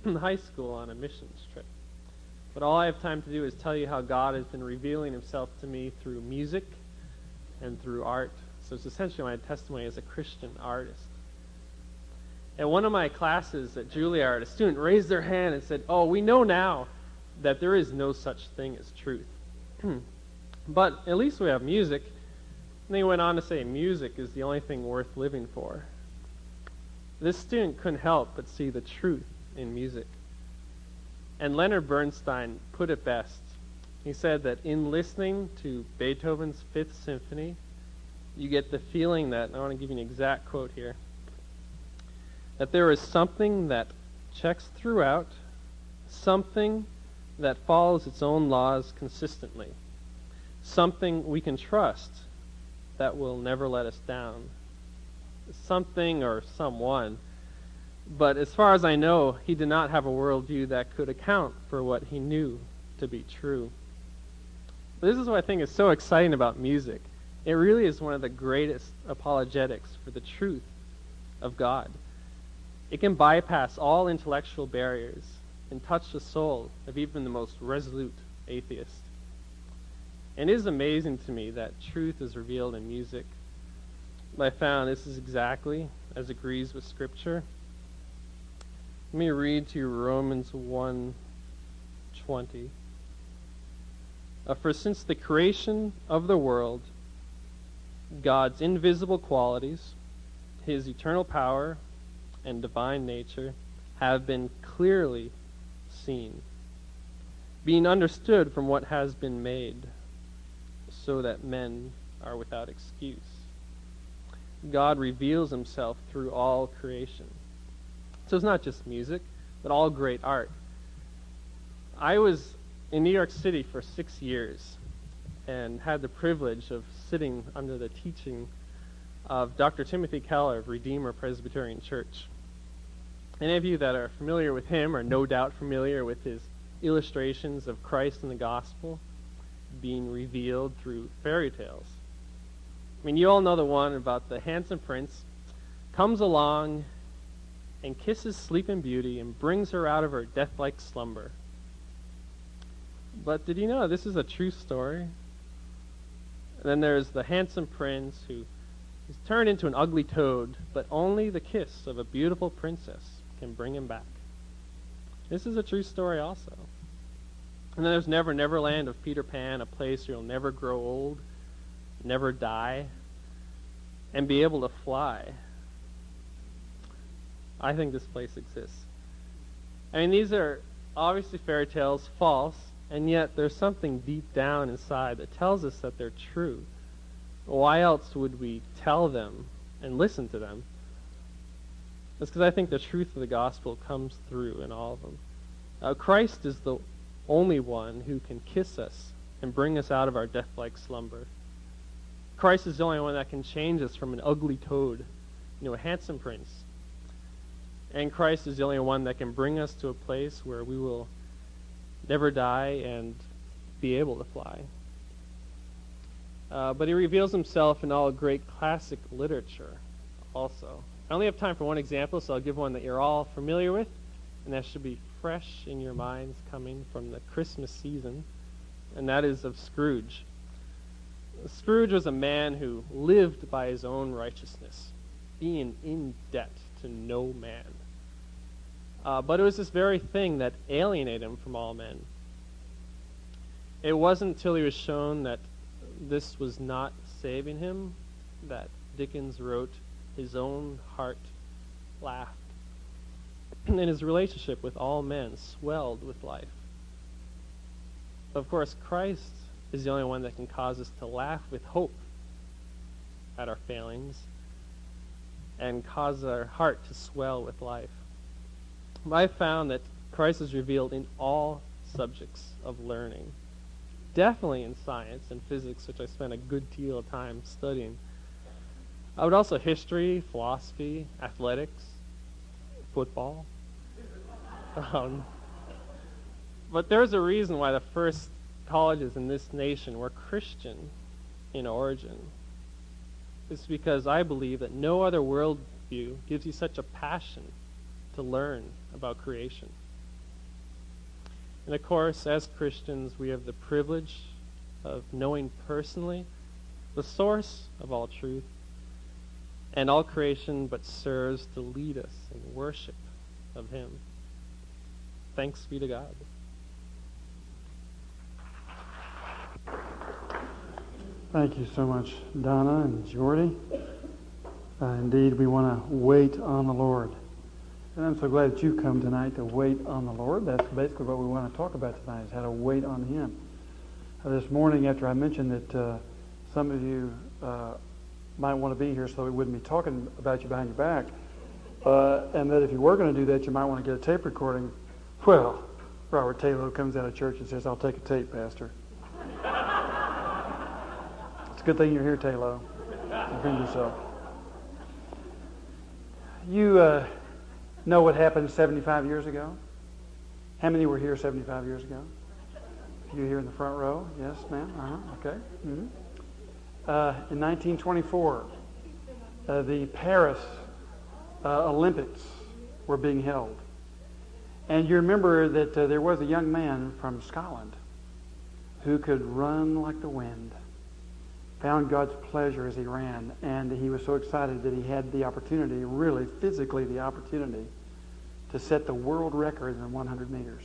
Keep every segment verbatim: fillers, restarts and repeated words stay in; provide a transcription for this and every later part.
in high school on a missions trip. But all I have time to do is tell you how God has been revealing himself to me through music and through art. So it's essentially my testimony as a Christian artist. At one of my classes at Juilliard, a student raised their hand and said, "Oh, we know now that there is no such thing as truth. But at least we have music." And they went on to say, music is the only thing worth living for. This student couldn't help but see the truth in music. And Leonard Bernstein put it best. He said that in listening to Beethoven's Fifth Symphony, you get the feeling that, I want to give you an exact quote here, that there is something that checks throughout, something that follows its own laws consistently, something we can trust that will never let us down, something or someone. But as far as I know, he did not have a worldview that could account for what he knew to be true. This is what I think is so exciting about music. It really is one of the greatest apologetics for the truth of God. It can bypass all intellectual barriers and touch the soul of even the most resolute atheist. And it is amazing to me that truth is revealed in music. But I found this is exactly as agrees with Scripture. Let me read to you Romans one twenty. Uh, For since the creation of the world, God's invisible qualities, his eternal power and divine nature, have been clearly seen, being understood from what has been made, so that men are without excuse. God reveals himself through all creation. So it's not just music, but all great art. I was in New York City for six years and had the privilege of sitting under the teaching of Doctor Timothy Keller of Redeemer Presbyterian Church. Any of you that are familiar with him are no doubt familiar with his illustrations of Christ and the gospel being revealed through fairy tales. I mean, you all know the one about the handsome prince comes along and kisses Sleeping Beauty and brings her out of her death-like slumber. But did you know this is a true story? And then there's the handsome prince who is turned into an ugly toad, but only the kiss of a beautiful princess can bring him back. This is a true story also. And then there's Never Never Land of Peter Pan, a place where you'll never grow old, never die, and be able to fly. I think this place exists. I mean, these are obviously fairy tales, false, and yet there's something deep down inside that tells us that they're true. Why else would we tell them and listen to them? It's because I think the truth of the gospel comes through in all of them. Uh, Christ is the only one who can kiss us and bring us out of our death-like slumber. Christ is the only one that can change us from an ugly toad into a handsome prince. And Christ is the only one that can bring us to a place where we will never die and be able to fly. Uh, but he reveals himself in all great classic literature also. I only have time for one example, so I'll give one that you're all familiar with, and that should be fresh in your minds coming from the Christmas season, and that is of Scrooge. Scrooge was a man who lived by his own righteousness, being in debt to no man. Uh, but it was this very thing that alienated him from all men. It wasn't until he was shown that this was not saving him that Dickens wrote, "His own heart laughed." And his relationship with all men swelled with life. Of course, Christ is the only one that can cause us to laugh with hope at our failings and cause our heart to swell with life. I found that Christ is revealed in all subjects of learning. Definitely in science and physics, which I spent a good deal of time studying. I would also history, philosophy, athletics, football. Um, but there's a reason why the first colleges in this nation were Christian in origin. It's because I believe that no other worldview gives you such a passion to learn about creation. And of course, as Christians, we have the privilege of knowing personally the source of all truth and all creation but serves to lead us in worship of him. Thanks be to God. Thank you so much, Donna and Jordy. Uh, indeed, we want to wait on the Lord. And I'm so glad that you come tonight to wait on the Lord. That's basically what we want to talk about tonight, is how to wait on him. Uh, this morning, after I mentioned that uh, some of you uh, might want to be here so we wouldn't be talking about you behind your back, uh, and that if you were going to do that, you might want to get a tape recording. Well, Robert Taylor comes out of church and says, "I'll take a tape, Pastor." It's a good thing you're here, Taylor. Defend yourself. You uh, know what happened seventy-five years ago? How many were here seventy-five years ago? You here in the front row? Yes, ma'am? Uh-huh. Okay. Mm-hmm. Uh, in nineteen twenty-four, uh, the Paris uh, Olympics were being held. And you remember that uh, there was a young man from Scotland who could run like the wind, found God's pleasure as he ran, and he was so excited that he had the opportunity, really physically the opportunity, to set the world record in one hundred meters.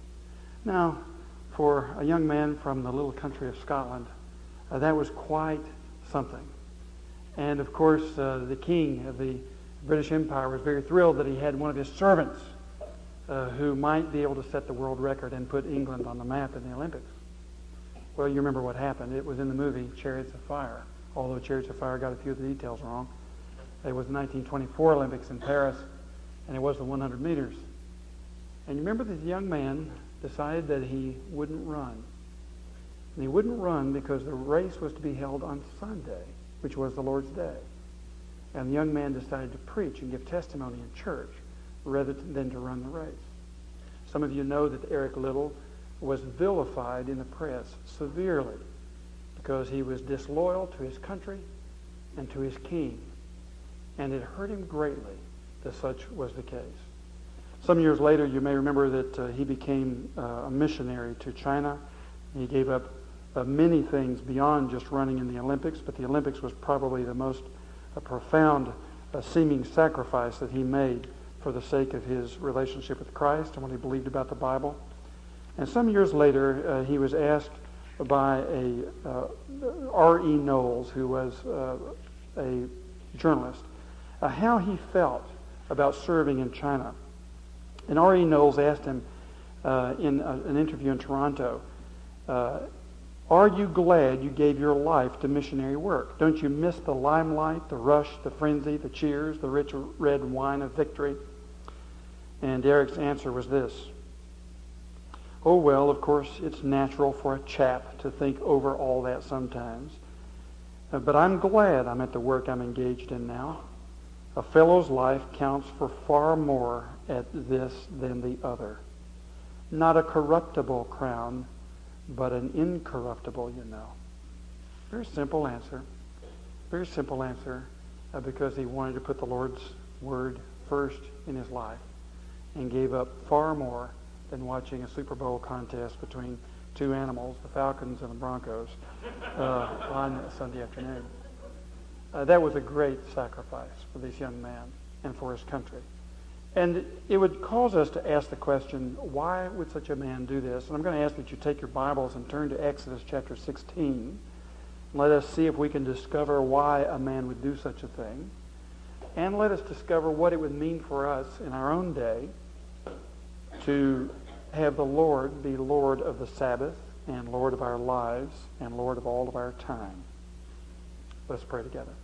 Now, for a young man from the little country of Scotland, uh, that was quite something. And of course, uh, the king of the British Empire was very thrilled that he had one of his servants uh, who might be able to set the world record and put England on the map in the Olympics. Well, you remember what happened. It was in the movie Chariots of Fire, although Chariots of Fire got a few of the details wrong. It was the nineteen twenty-four Olympics in Paris, and it was the one hundred meters. And you remember this young man decided that he wouldn't run. And he wouldn't run because the race was to be held on Sunday, which was the Lord's Day. And the young man decided to preach and give testimony in church rather than to run the race. Some of you know that Eric Little was vilified in the press severely because he was disloyal to his country and to his king. And it hurt him greatly that such was the case. Some years later, you may remember that uh, he became uh, a missionary to China. He gave up uh, many things beyond just running in the Olympics, but the Olympics was probably the most uh, profound uh, seeming sacrifice that he made for the sake of his relationship with Christ and what he believed about the Bible. And some years later, uh, he was asked by a uh, R E Knowles, who was uh, a journalist, uh, how he felt about serving in China. And R E Knowles asked him uh, in a, an interview in Toronto, uh, are you glad you gave your life to missionary work? Don't you miss the limelight, the rush, the frenzy, the cheers, the rich red wine of victory? And Eric's answer was this: oh, well, of course, it's natural for a chap to think over all that sometimes. Uh, but I'm glad I'm at the work I'm engaged in now. A fellow's life counts for far more at this than the other. Not a corruptible crown, but an incorruptible, you know. Very simple answer. Very simple answer, uh, because he wanted to put the Lord's word first in his life and gave up far more than watching a Super Bowl contest between two animals, the Falcons and the Broncos, uh, on Sunday afternoon. Uh, that was a great sacrifice for this young man and for his country. And it would cause us to ask the question, why would such a man do this? And I'm going to ask that you take your Bibles and turn to Exodus chapter sixteen. Let us see if we can discover why a man would do such a thing. And let us discover what it would mean for us in our own day to have the Lord be Lord of the Sabbath and Lord of our lives and Lord of all of our time. Let's pray together.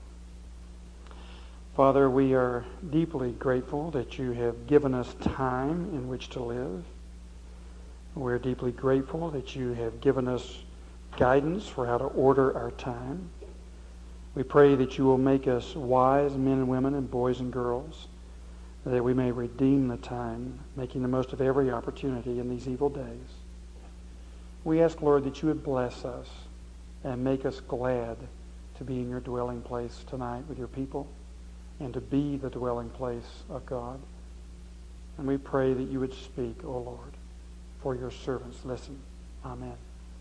Father, we are deeply grateful that you have given us time in which to live. We're deeply grateful that you have given us guidance for how to order our time. We pray that you will make us wise men and women and boys and girls, that we may redeem the time, making the most of every opportunity in these evil days. We ask, Lord, that you would bless us and make us glad to be in your dwelling place tonight with your people and to be the dwelling place of God. And we pray that you would speak, O Lord. for your servants listen. Amen.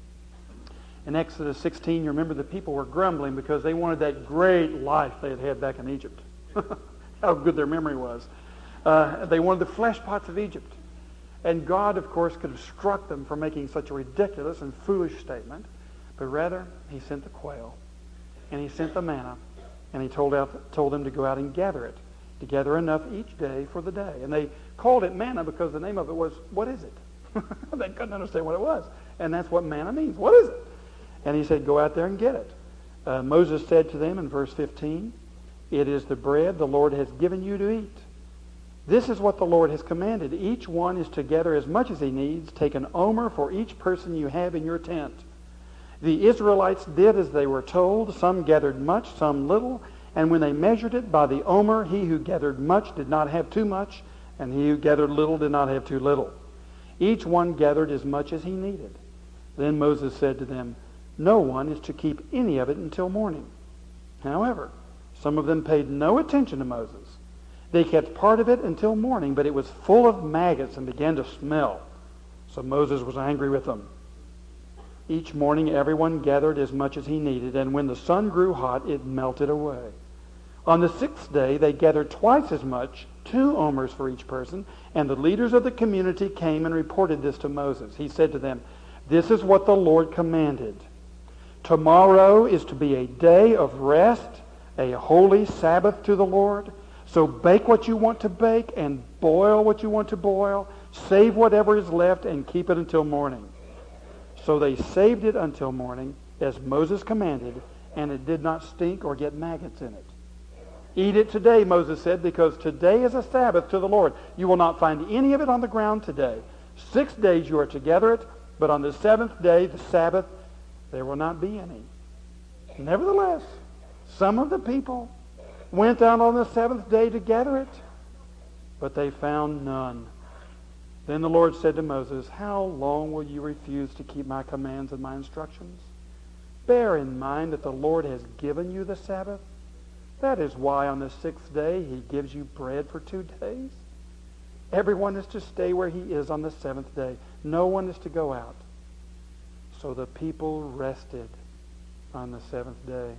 In Exodus sixteen, you remember the people were grumbling because they wanted that great life they had had back in Egypt. How good their memory was. Uh, they wanted the flesh pots of Egypt. And God, of course, could have struck them for making such a ridiculous and foolish statement. But rather, he sent the quail. And he sent the manna. And he told, out, told them to go out and gather it. To gather enough each day for the day. And they called it manna because the name of it was, what is it? They couldn't understand what it was. And that's what manna means. What is it? And he said, go out there and get it. Uh, Moses said to them in verse fifteen, it is the bread the Lord has given you to eat. This is what the Lord has commanded. Each one is to gather as much as he needs. Take an omer for each person you have in your tent. The Israelites did as they were told. Some gathered much, some little. And when they measured it by the omer, he who gathered much did not have too much, and he who gathered little did not have too little. Each one gathered as much as he needed. Then Moses said to them, no one is to keep any of it until morning. However, some of them paid no attention to Moses. They kept part of it until morning, but it was full of maggots and began to smell. So Moses was angry with them. Each morning everyone gathered as much as he needed, and when the sun grew hot, it melted away. On the sixth day they gathered twice as much, two omers for each person, and the leaders of the community came and reported this to Moses. He said to them, this is what the Lord commanded. Tomorrow is to be a day of rest, a holy Sabbath to the Lord. So bake what you want to bake and boil what you want to boil. Save whatever is left and keep it until morning. So they saved it until morning, as Moses commanded, and it did not stink or get maggots in it. Eat it today, Moses said, because today is a Sabbath to the Lord. You will not find any of it on the ground today. Six days you are to gather it, but on the seventh day, the Sabbath, there will not be any. Nevertheless, some of the people went out on the seventh day to gather it, but they found none. Then the Lord said to Moses, how long will you refuse to keep my commands and my instructions? Bear in mind that the Lord has given you the Sabbath. That is why on the sixth day he gives you bread for two days. Everyone is to stay where he is on the seventh day. No one is to go out. So the people rested on the seventh day.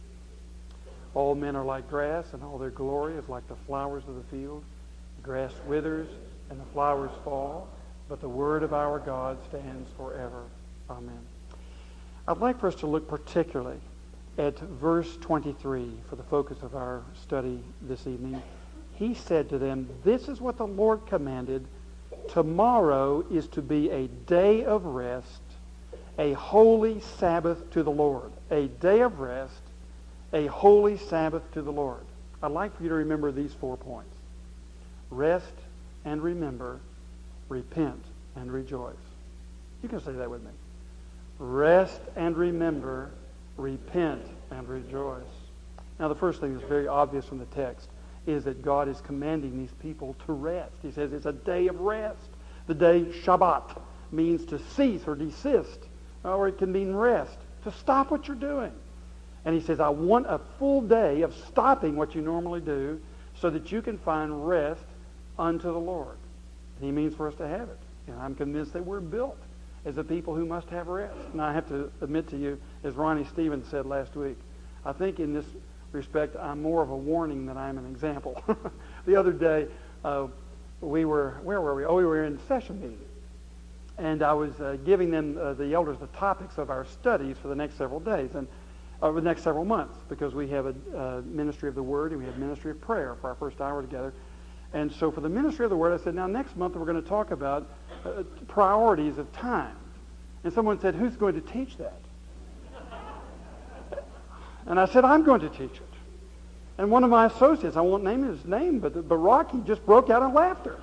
All men are like grass, and all their glory is like the flowers of the field. The grass withers, and the flowers fall, but the word of our God stands forever. Amen. I'd like for us to look particularly at verse twenty-three for the focus of our study this evening. He said to them, this is what the Lord commanded. Tomorrow is to be a day of rest, a holy Sabbath to the Lord. A day of rest, a holy Sabbath to the Lord. I'd like for you to remember these four points. Rest and remember, repent and rejoice. You can say that with me. Rest and remember, repent and rejoice. Now the first thing that's very obvious from the text is that God is commanding these people to rest. He says it's a day of rest. The day Shabbat means to cease or desist, or it can mean rest, to stop what you're doing. And he says, I want a full day of stopping what you normally do so that you can find rest unto the Lord. And he means for us to have it. And I'm convinced that we're built as a people who must have rest. And I have to admit to you, as Ronnie Stevens said last week, I think in this respect I'm more of a warning than I'm an example. The other day, uh, we were, where were we? Oh, we were in session meeting. And I was uh, giving them, uh, the elders, the topics of our studies for the next several days. And over the next several months, because we have a uh, ministry of the Word and we have ministry of prayer for our first hour together. And so for the ministry of the Word, I said, now next month we're going to talk about uh, priorities of time. And someone said, who's going to teach that? And I said, I'm going to teach it. And one of my associates, I won't name his name, but, but Rocky just broke out in laughter.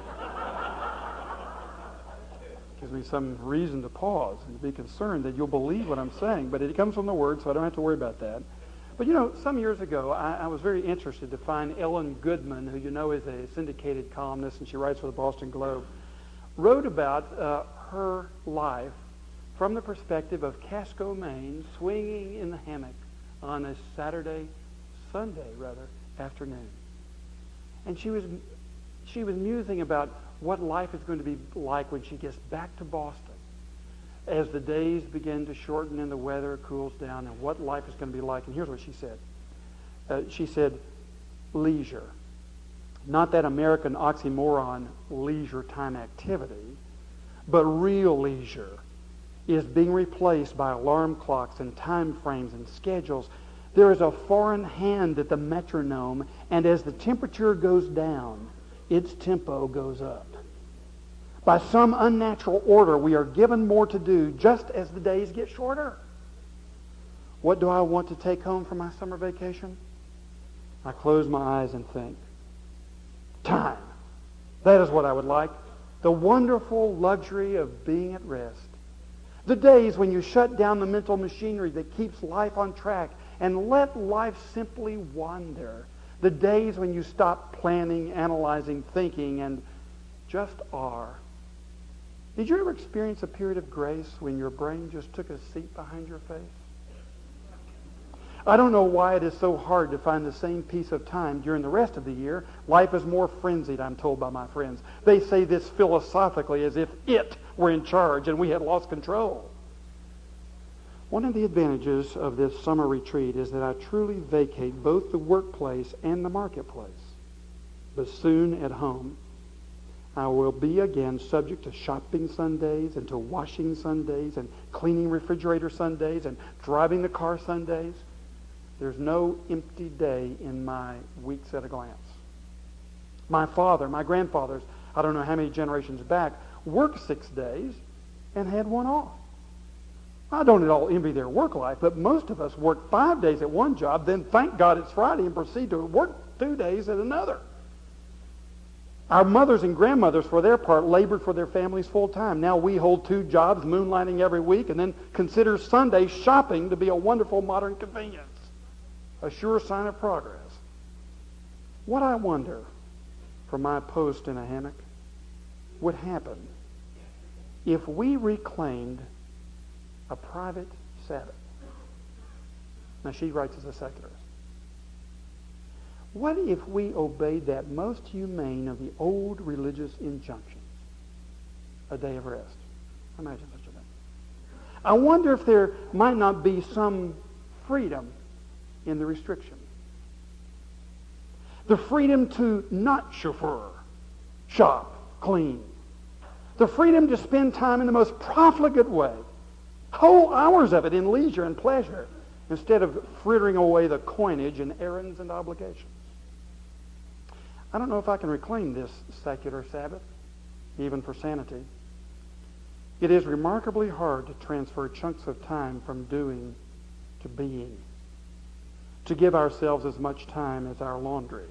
Gives me some reason to pause and to be concerned that you'll believe what I'm saying. But it comes from the Word, so I don't have to worry about that. But you know, some years ago, I, I was very interested to find Ellen Goodman, who you know is a syndicated columnist, and she writes for the Boston Globe, wrote about uh, her life from the perspective of Casco, Maine, swinging in the hammock on a Saturday, Sunday rather, afternoon. And she was she was musing about what life is going to be like when she gets back to Boston as the days begin to shorten and the weather cools down, and what life is going to be like. And here's what she said. Uh, she said, leisure. Not that American oxymoron, leisure time activity, but real leisure is being replaced by alarm clocks and time frames and schedules. There is a foreign hand at the metronome, and as the temperature goes down, its tempo goes up. By some unnatural order, we are given more to do just as the days get shorter. What do I want to take home for my summer vacation? I close my eyes and think, time. That is what I would like. The wonderful luxury of being at rest. The days when you shut down the mental machinery that keeps life on track and let life simply wander. The days when you stop planning, analyzing, thinking, and just are. Did you ever experience a period of grace when your brain just took a seat behind your face? I don't know why it is so hard to find the same piece of time during the rest of the year. Life is more frenzied, I'm told by my friends. They say this philosophically as if it were in charge and we had lost control. One of the advantages of this summer retreat is that I truly vacate both the workplace and the marketplace. But soon at home, I will be again subject to shopping Sundays and to washing Sundays and cleaning refrigerator Sundays and driving the car Sundays. There's no empty day in my weeks at a glance. My father, my grandfathers, I don't know how many generations back, worked six days and had one off. I don't at all envy their work life, but most of us work five days at one job, then thank God it's Friday and proceed to work two days at another. Our mothers and grandmothers, for their part, labored for their families full time. Now we hold two jobs, moonlighting every week, and then consider Sunday shopping to be a wonderful modern convenience. A sure sign of progress. What I wonder, from my post in a hammock, would happen if we reclaimed a private Sabbath. Now she writes as a secularist. What if we obeyed that most humane of the old religious injunctions? A day of rest. Imagine such a thing. I wonder if there might not be some freedom in the restriction. The freedom to not chauffeur, shop, clean. The freedom to spend time in the most profligate way. Whole hours of it in leisure and pleasure instead of frittering away the coinage in errands and obligations. I don't know if I can reclaim this secular Sabbath, even for sanity. It is remarkably hard to transfer chunks of time from doing to being, to give ourselves as much time as our laundry.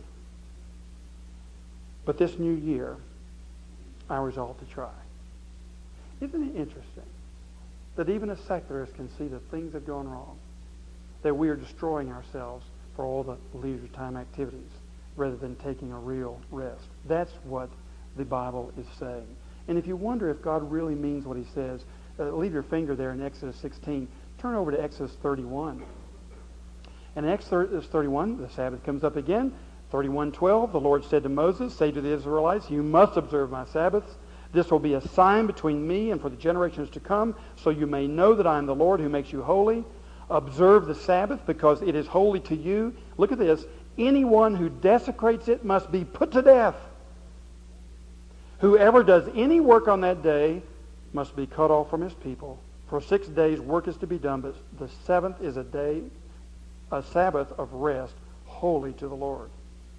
But this new year, I resolve to try. Isn't it interesting that even a secularist can see that things have gone wrong, that we are destroying ourselves for all the leisure time activities rather than taking a real rest? That's what the Bible is saying. And if you wonder if God really means what he says, uh, leave your finger there in Exodus sixteen. Turn over to Exodus thirty-one. And in Exodus thirty-one, the Sabbath comes up again. thirty-one twelve, the Lord said to Moses, say to the Israelites, you must observe my Sabbaths. This will be a sign between me and for the generations to come, so you may know that I am the Lord who makes you holy. Observe the Sabbath because it is holy to you. Look at this. Anyone who desecrates it must be put to death. Whoever does any work on that day must be cut off from his people. For six days work is to be done, but the seventh is a day, a Sabbath of rest, holy to the Lord.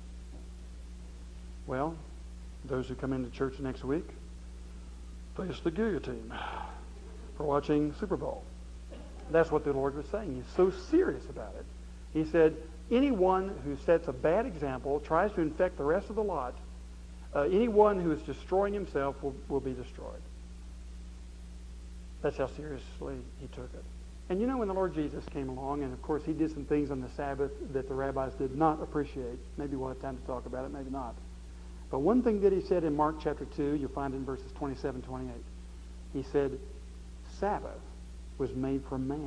Well, those who come into church next week face the guillotine for watching Super Bowl. That's what the Lord was saying. He's so serious about it. He said, anyone who sets a bad example, tries to infect the rest of the lot, uh, anyone who is destroying himself will, will be destroyed. That's how seriously he took it. And you know, when the Lord Jesus came along, and of course he did some things on the Sabbath that the rabbis did not appreciate. Maybe we'll have time to talk about it, maybe not. But one thing that he said in Mark chapter two, you'll find in verses twenty-seven, twenty-eight. He said, Sabbath was made for man,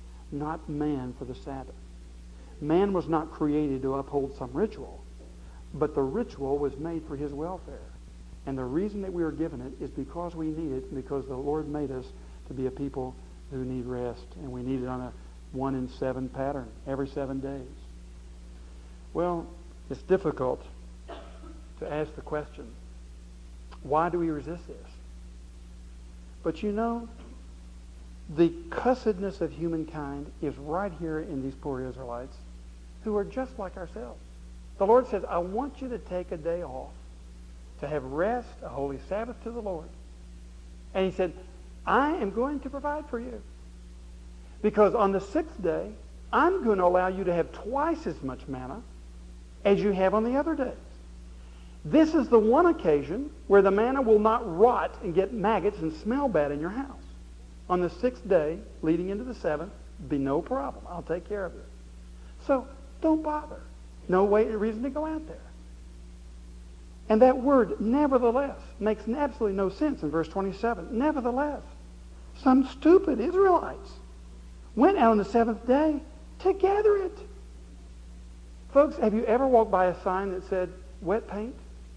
not man for the Sabbath. Man was not created to uphold some ritual. but the ritual was made for his welfare. And the reason that we are given it is because we need it, and because the Lord made us to be a people who need rest. And we need it on a one in seven pattern, every seven days. Well, it's difficult to ask the question, why do we resist this? But you know, the cussedness of humankind is right here in these poor Israelites who are just like ourselves. The Lord says, I want you to take a day off to have rest, a holy Sabbath to the Lord. And he said, I am going to provide for you. Because on the sixth day, I'm going to allow you to have twice as much manna as you have on the other days. This is the one occasion where the manna will not rot and get maggots and smell bad in your house. On the sixth day, leading into the seventh, be no problem. I'll take care of it. So don't bother. No way, reason to go out there. And that word, nevertheless, makes absolutely no sense in verse twenty-seven. Nevertheless, some stupid Israelites went out on the seventh day to gather it. Folks, have you ever walked by a sign that said wet paint?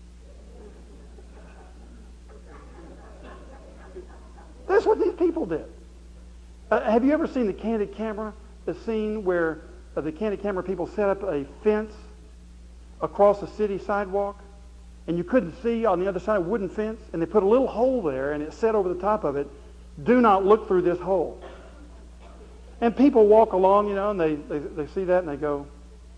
That's what these people did. Uh, have you ever seen the candid camera? The scene where uh, the candid camera people set up a fence across a city sidewalk, and you couldn't see on the other side a wooden fence, and they put a little hole there, and it said over the top of it, do not look through this hole. And people walk along, you know, and they, they, they see that, and they go,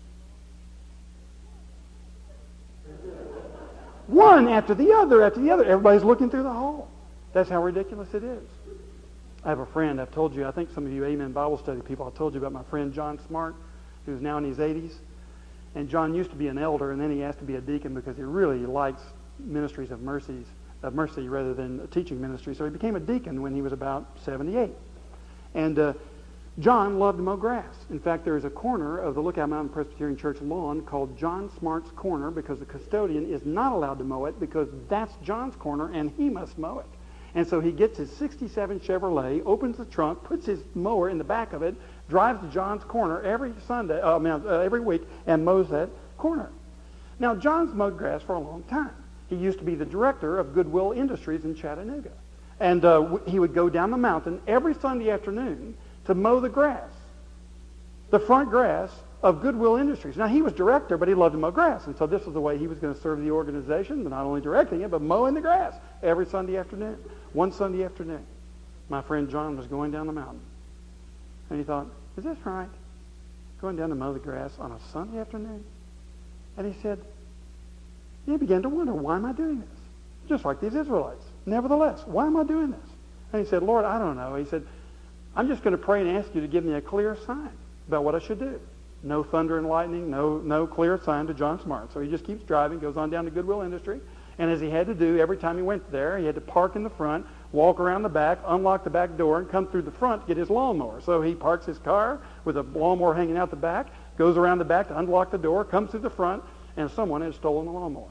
one after the other, after the other. Everybody's looking through the hole. That's how ridiculous it is. I have a friend, I've told you, I think some of you Amen Bible study people, I told you about my friend John Smart, who's now in his eighties. And John used to be an elder, and then he asked to be a deacon because he really likes ministries of mercies, of mercy rather than a teaching ministry. So he became a deacon when he was about seventy-eight. And uh, John loved to mow grass. In fact, there is a corner of the Lookout Mountain Presbyterian Church lawn called John Smart's Corner because the custodian is not allowed to mow it because that's John's corner and he must mow it. And so he gets his sixty-seven Chevrolet, opens the trunk, puts his mower in the back of it, drives to John's corner every Sunday, uh, I mean, uh, every week, and mows that corner. Now, John's mowed grass for a long time. He used to be the director of Goodwill Industries in Chattanooga. And uh, w- he would go down the mountain every Sunday afternoon to mow the grass, the front grass of Goodwill Industries. Now, he was director, but he loved to mow grass. And so this was the way he was going to serve the organization, but not only directing it, but mowing the grass every Sunday afternoon. One Sunday afternoon, my friend John was going down the mountain. And he thought, is this right? Going down to mow the grass on a Sunday afternoon? And he said, he began to wonder, why am I doing this? Just like these Israelites. Nevertheless, why am I doing this? And he said, Lord, I don't know. He said, I'm just going to pray and ask you to give me a clear sign about what I should do. No thunder and lightning, no, no clear sign to John Smart. So he just keeps driving, goes on down to Goodwill Industry. And as he had to do every time he went there, he had to park in the front, walk around the back, unlock the back door, and come through the front to get his lawnmower. So he parks his car with a lawnmower hanging out the back, goes around the back to unlock the door, comes through the front, and someone has stolen the lawnmower.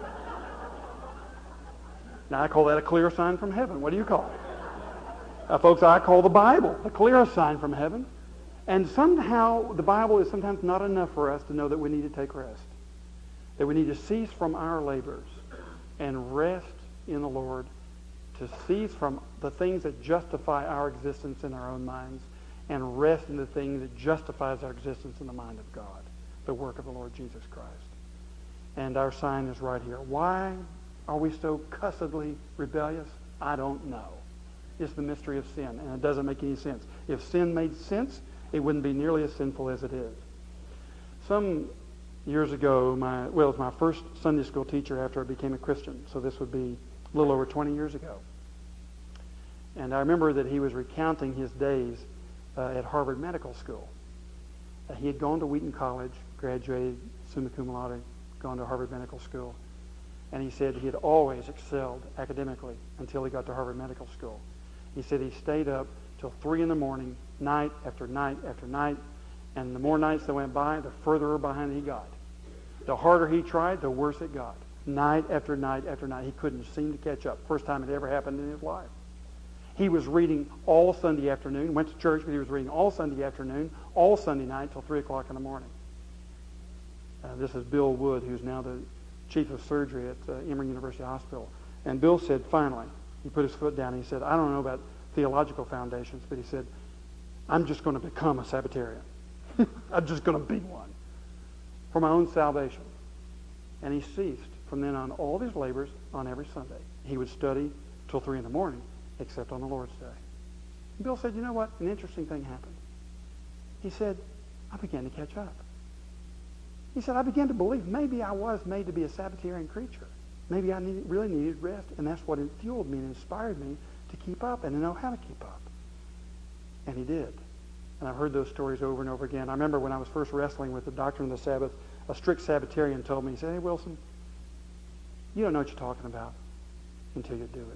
Now, I call that a clear sign from heaven. What do you call it? Uh, folks, I call the Bible a clear sign from heaven. And somehow the Bible is sometimes not enough for us to know that we need to take rest, that we need to cease from our labors and rest in the Lord, to cease from the things that justify our existence in our own minds and rest in the thing that justifies our existence in the mind of God, the work of the Lord Jesus Christ. And our sign is right here. Why are we so cussedly rebellious? I don't know. It's the mystery of sin, and it doesn't make any sense. If sin made sense, it wouldn't be nearly as sinful as it is. Some years ago, my well, it was my first Sunday school teacher after I became a Christian, so this would be a little over twenty years ago. And I remember that he was recounting his days uh, at Harvard Medical School. Uh, he had gone to Wheaton College, graduated summa cum laude, gone to Harvard Medical School. And he said he had always excelled academically until he got to Harvard Medical School. He said he stayed up till three in the morning, night after night after night, and the more nights that went by, the further behind he got. The harder he tried, the worse it got. Night after night after night, he couldn't seem to catch up. First time it ever happened in his life. He was reading all Sunday afternoon, went to church, but he was reading all Sunday afternoon, all Sunday night till three o'clock in the morning. Uh, this is Bill Wood, who's now the chief of surgery at uh, Emory University Hospital. And Bill said, finally, he put his foot down and he said, I don't know about theological foundations, but he said, I'm just going to become a Sabbatarian. I'm just going to be one for my own salvation. And he ceased from then on all of his labors on every Sunday. He would study till three in the morning, except on the Lord's Day. And Bill said, you know what? An interesting thing happened. He said, I began to catch up. He said, I began to believe maybe I was made to be a Sabbatarian creature. Maybe I needed, really needed rest, and that's what fueled me and inspired me to keep up and to know how to keep up. And he did. And I've heard those stories over and over again. I remember when I was first wrestling with the doctrine of the Sabbath, a strict Sabbatarian told me, he said, hey, Wilson, you don't know what you're talking about until you do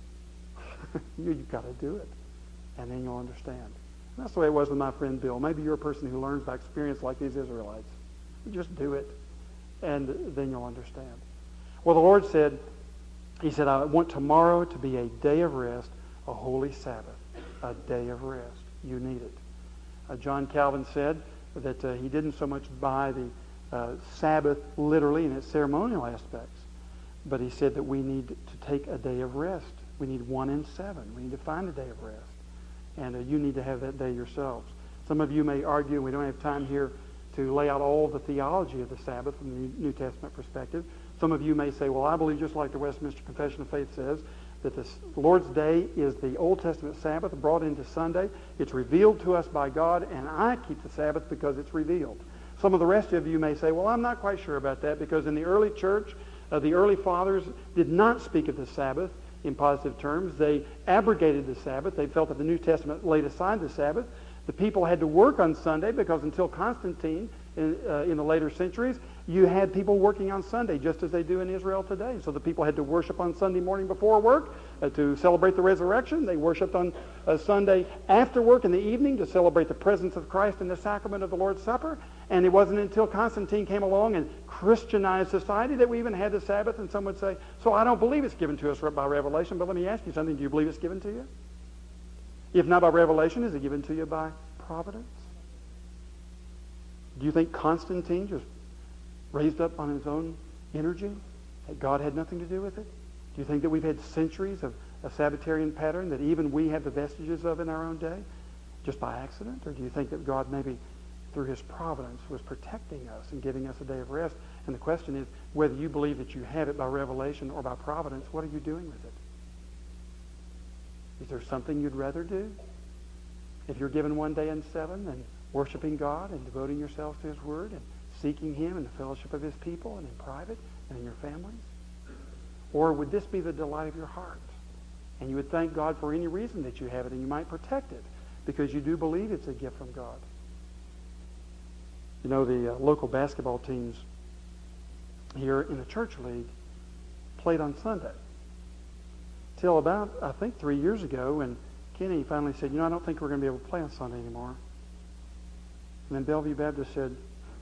it. you, you've got to do it, and then you'll understand. And that's the way it was with my friend Bill. Maybe you're a person who learns by experience like these Israelites. You just do it, and then you'll understand. Well, the Lord said, he said, I want tomorrow to be a day of rest, a holy Sabbath, a day of rest. You need it. Uh, John Calvin said that uh, he didn't so much buy the uh, Sabbath literally in its ceremonial aspects, but he said that we need to take a day of rest. We need one in seven. We need to find a day of rest. And uh, you need to have that day yourselves. Some of you may argue, and we don't have time here to lay out all the theology of the Sabbath from the New Testament perspective. Some of you may say, well, I believe just like the Westminster Confession of Faith says, that the Lord's Day is the Old Testament Sabbath brought into Sunday. It's revealed to us by God, and I keep the Sabbath because it's revealed. Some of the rest of you may say, well, I'm not quite sure about that, because in the early church, uh, the early fathers did not speak of the Sabbath in positive terms. They abrogated the Sabbath. They felt that the New Testament laid aside the Sabbath. The people had to work on Sunday because until Constantine, in, uh, in the later centuries, you had people working on Sunday just as they do in Israel today. So the people had to worship on Sunday morning before work uh, to celebrate the resurrection. They worshiped on uh, Sunday after work in the evening to celebrate the presence of Christ in the sacrament of the Lord's Supper. And it wasn't until Constantine came along and Christianized society that we even had the Sabbath. And some would say, so I don't believe it's given to us by revelation, but let me ask you something. Do you believe it's given to you? If not by revelation, is it given to you by providence? Do you think Constantine just raised up on his own energy, that God had nothing to do with it? Do you think that we've had centuries of a Sabbatarian pattern that even we have the vestiges of in our own day just by accident? Or do you think that God maybe through his providence was protecting us and giving us a day of rest? And the question is, whether you believe that you have it by revelation or by providence, what are you doing with it? Is there something you'd rather do? If you're given one day in seven and worshiping God and devoting yourselves to his word and seeking him in the fellowship of his people and in private and in your families? Or would this be the delight of your heart? And you would thank God for any reason that you have it, and you might protect it because you do believe it's a gift from God. You know, the uh, local basketball teams here in the church league played on Sunday. Till about, I think, three years ago, when Kenny finally said, you know, I don't think we're going to be able to play on Sunday anymore. And then Bellevue Baptist said,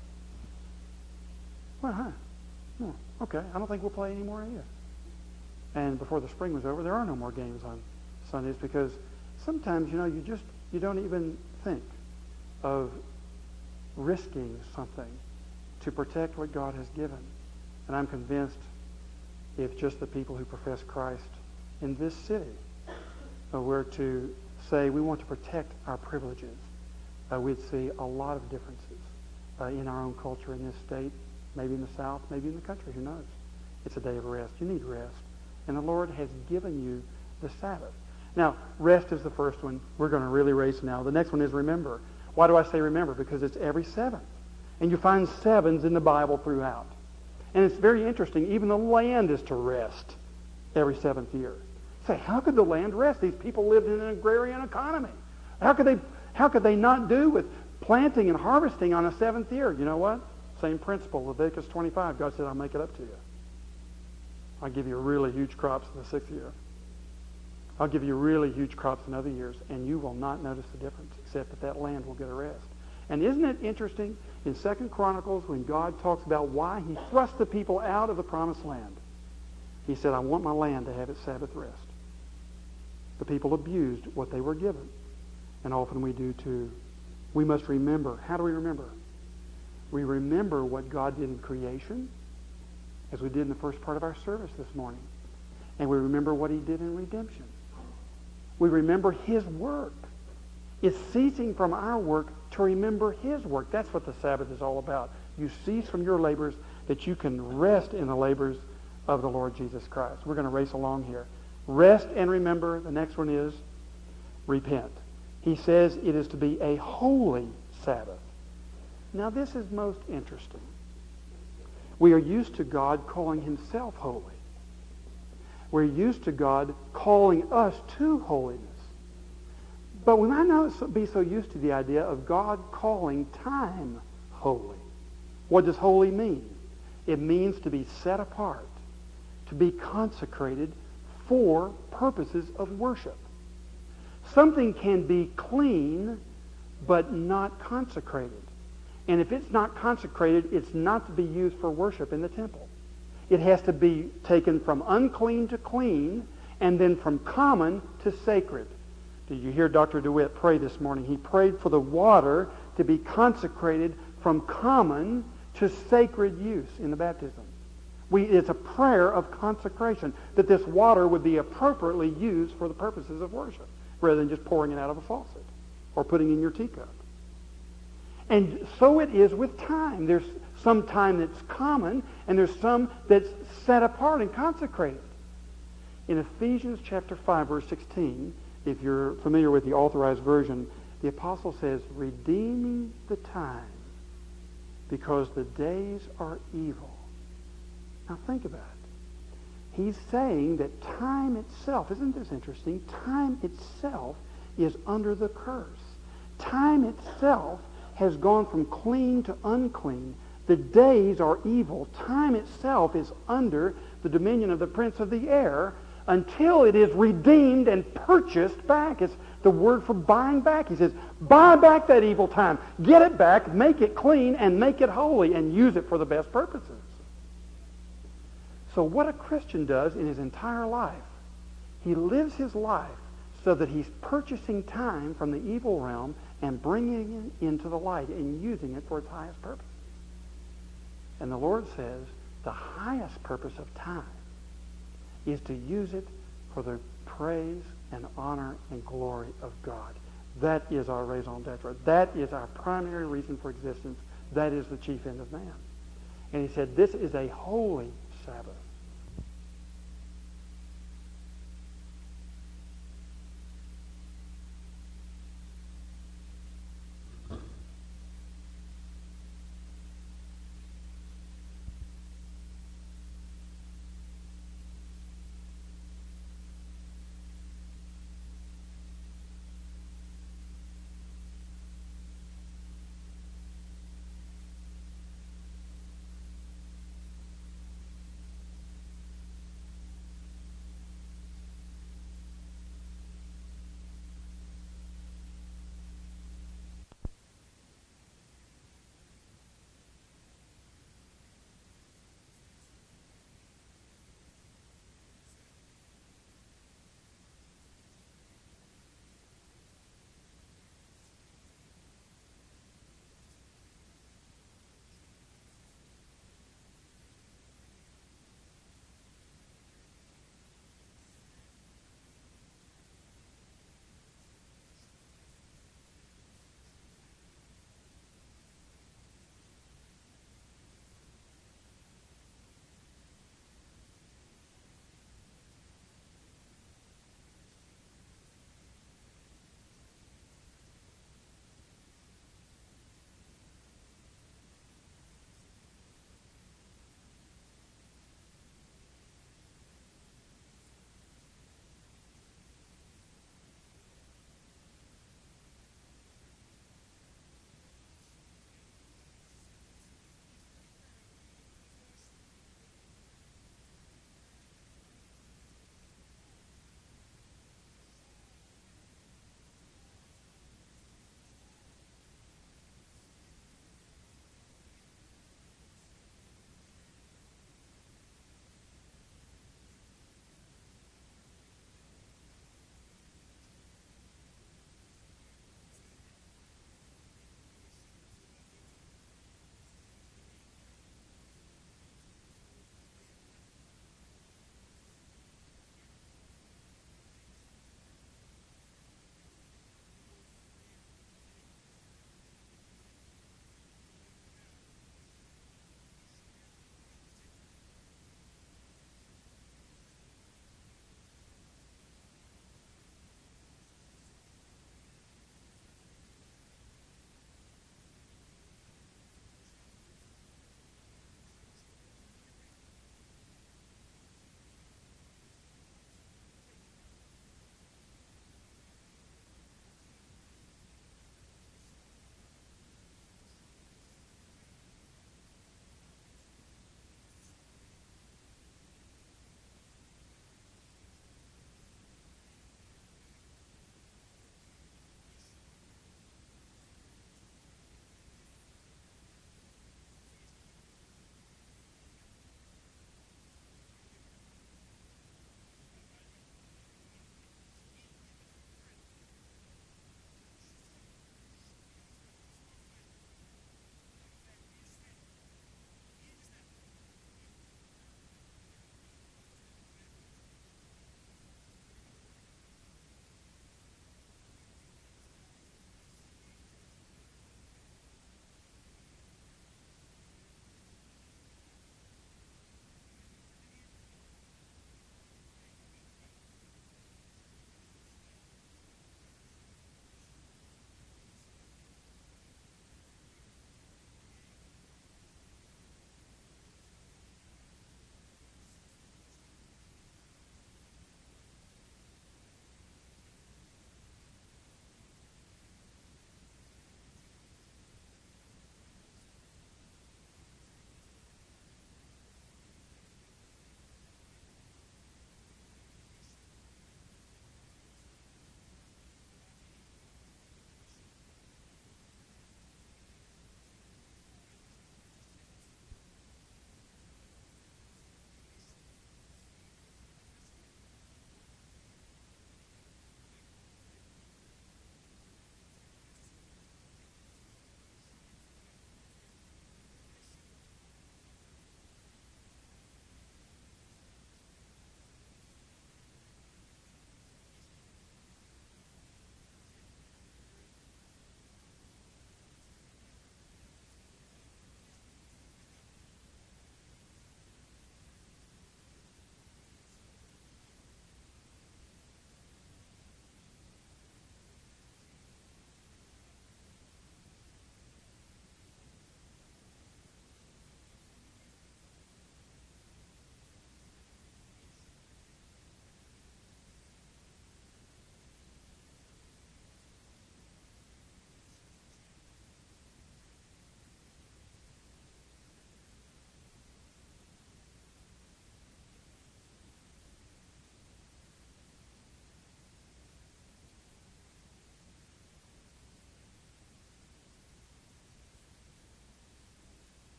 well, huh? No, okay, I don't think we'll play anymore either. And before the spring was over, there are no more games on Sundays because sometimes, you know, you just, you don't even think of risking something to protect what God has given. And I'm convinced if just the people who profess Christ in this city uh, were to say we want to protect our privileges, uh, we'd see a lot of differences uh, in our own culture in this state, maybe in the South, maybe in the country, who knows? It's a day of rest. You need rest. And the Lord has given you the Sabbath. Now, rest is the first one. We're going to really race now. The next one is remember. Why do I say remember? Because it's every seventh. And you find sevens in the Bible throughout. And it's very interesting. Even the land is to rest every seventh year. Say, how could the land rest? These people lived in an agrarian economy. How could they, how could they not do with planting and harvesting on a seventh year? You know what? Same principle. Leviticus twenty-five. God said, I'll make it up to you. I'll give you really huge crops in the sixth year. I'll give you really huge crops in other years, and you will not notice the difference, except that that land will get a rest. And isn't it interesting in Second Chronicles when God talks about why he thrust the people out of the promised land? He said, I want my land to have its Sabbath rest. The people abused what they were given, and often we do too. We must remember. How do we remember? We remember what God did in creation, as we did in the first part of our service this morning. And we remember what he did in redemption. We remember his work. It's ceasing from our work to remember his work. That's what the Sabbath is all about. You cease from your labors that you can rest in the labors of the Lord Jesus Christ. We're going to race along here. Rest and remember. The next one is repent. He says it is to be a holy Sabbath. Now this is most interesting. We are used to God calling himself holy. We're used to God calling us to holiness. But we might not be so used to the idea of God calling time holy. What does holy mean? It means to be set apart, to be consecrated for purposes of worship. Something can be clean, but not consecrated. And if it's not consecrated, it's not to be used for worship in the temple. It has to be taken from unclean to clean, and then from common to sacred. Did you hear Doctor DeWitt pray this morning? He prayed for the water to be consecrated from common to sacred use in the baptism. We, it's a prayer of consecration, that this water would be appropriately used for the purposes of worship, rather than just pouring it out of a faucet or putting in your teacup. And so it is with time. There's some time that's common, and there's some that's set apart and consecrated. In Ephesians chapter five, verse sixteen, if you're familiar with the Authorized Version, the apostle says, redeeming the time, because the days are evil. Now think about it. He's saying that time itself, isn't this interesting? Time itself is under the curse. Time itself has gone from clean to unclean. The days are evil. Time itself is under the dominion of the prince of the air until it is redeemed and purchased back. It's the word for buying back. He says, buy back that evil time. Get it back, make it clean, and make it holy, and use it for the best purposes. So what a Christian does in his entire life, he lives his life so that he's purchasing time from the evil realm and bringing it into the light and using it for its highest purpose. And the Lord says the highest purpose of time is to use it for the praise and honor and glory of God. That is our raison d'etre. That is our primary reason for existence. That is the chief end of man. And he said this is a holy Sabbath.